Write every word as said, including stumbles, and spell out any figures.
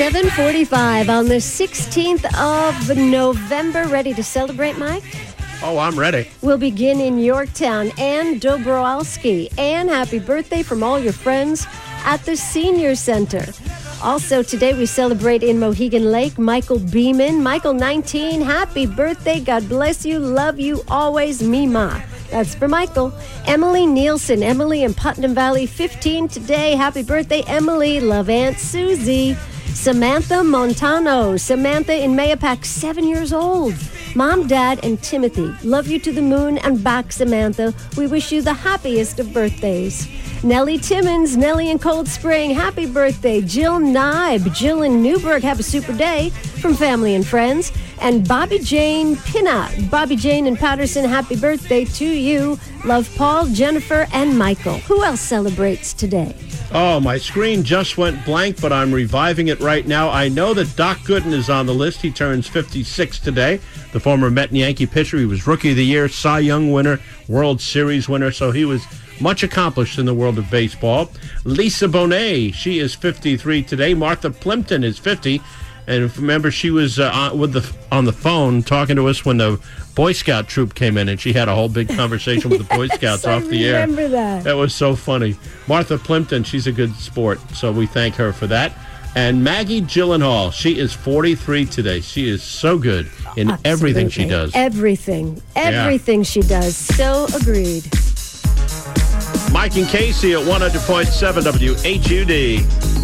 seven forty-five on the sixteenth of November. Ready to celebrate, Mike? Oh, I'm ready. We'll begin in Yorktown. Ann Dobrowski. Ann, happy birthday from all your friends at the Senior Center. Also, today we celebrate in Mohegan Lake, Michael Beeman. Michael, nineteen, happy birthday. God bless you. Love you always, Mima. That's for Michael. Emily Nielsen. Emily in Putnam Valley, fifteen today. Happy birthday, Emily. Love Aunt Susie. Samantha Montano. Samantha in Mayapack, seven years old. Mom, Dad, and Timothy, love you to the moon and back, Samantha. We wish you the happiest of birthdays. Nellie Timmons, Nellie in Cold Spring, happy birthday. Jill Nibe, Jill in Newburgh, have a super day from family and friends. And Bobby Jane Pinna, Bobby Jane in Patterson, happy birthday to you. Love Paul, Jennifer, and Michael. Who else celebrates today? Oh, my screen just went blank, but I'm reviving it right now. I know that Doc Gooden is on the list. He turns fifty-six today. The former Met and Yankee pitcher. He was Rookie of the Year, Cy Young winner, World Series winner, so he was much accomplished in the world of baseball. Lisa Bonet, she is fifty-three today. Martha Plimpton is fifty. And remember, she was uh, with the on the phone talking to us when the Boy Scout troop came in, and she had a whole big conversation with the Boy Scouts yes, off the air. I remember that. That was so funny. Martha Plimpton, she's a good sport, so we thank her for that. And Maggie Gyllenhaal, she is forty-three today. She is so good in Absolutely. everything she does. Everything. Everything yeah. she does. So agreed. Mike and Casey at one hundred point seven W H U D.